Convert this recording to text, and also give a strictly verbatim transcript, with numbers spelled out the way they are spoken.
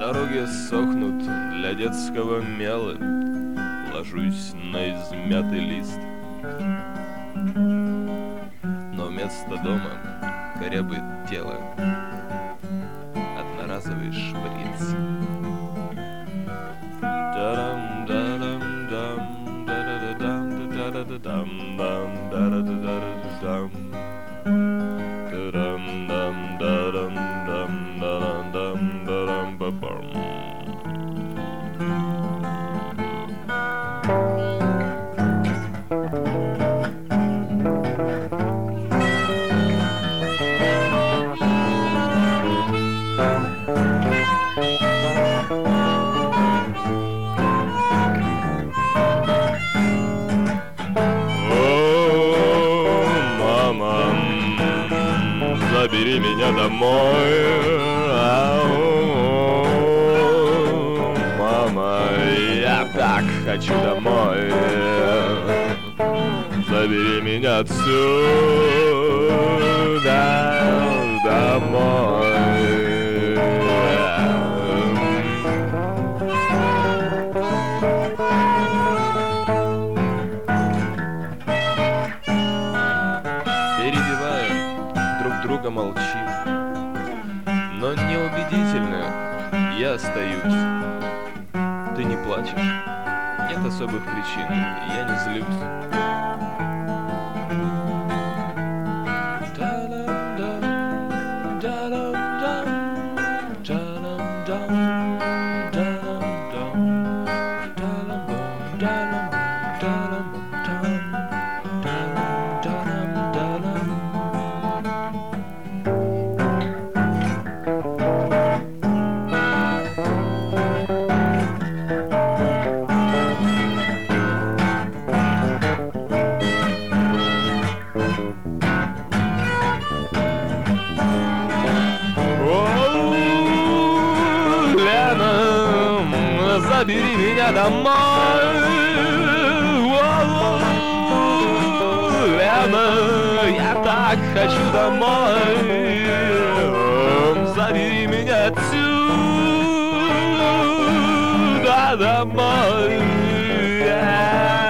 Дороги сохнут для детского мела, ложусь на измятый лист. Но вместо дома корябает тело одноразовый шприц. Забери меня домой, ау, мама, я так хочу домой. Забери меня отсюда домой. Перебивая друг друга, молчим, но неубедительно я остаюсь. Ты не плачешь, нет особых причин, я не злюсь. Забери меня домой, о-о-о, Лена, я так хочу домой. Забери меня отсюда домой.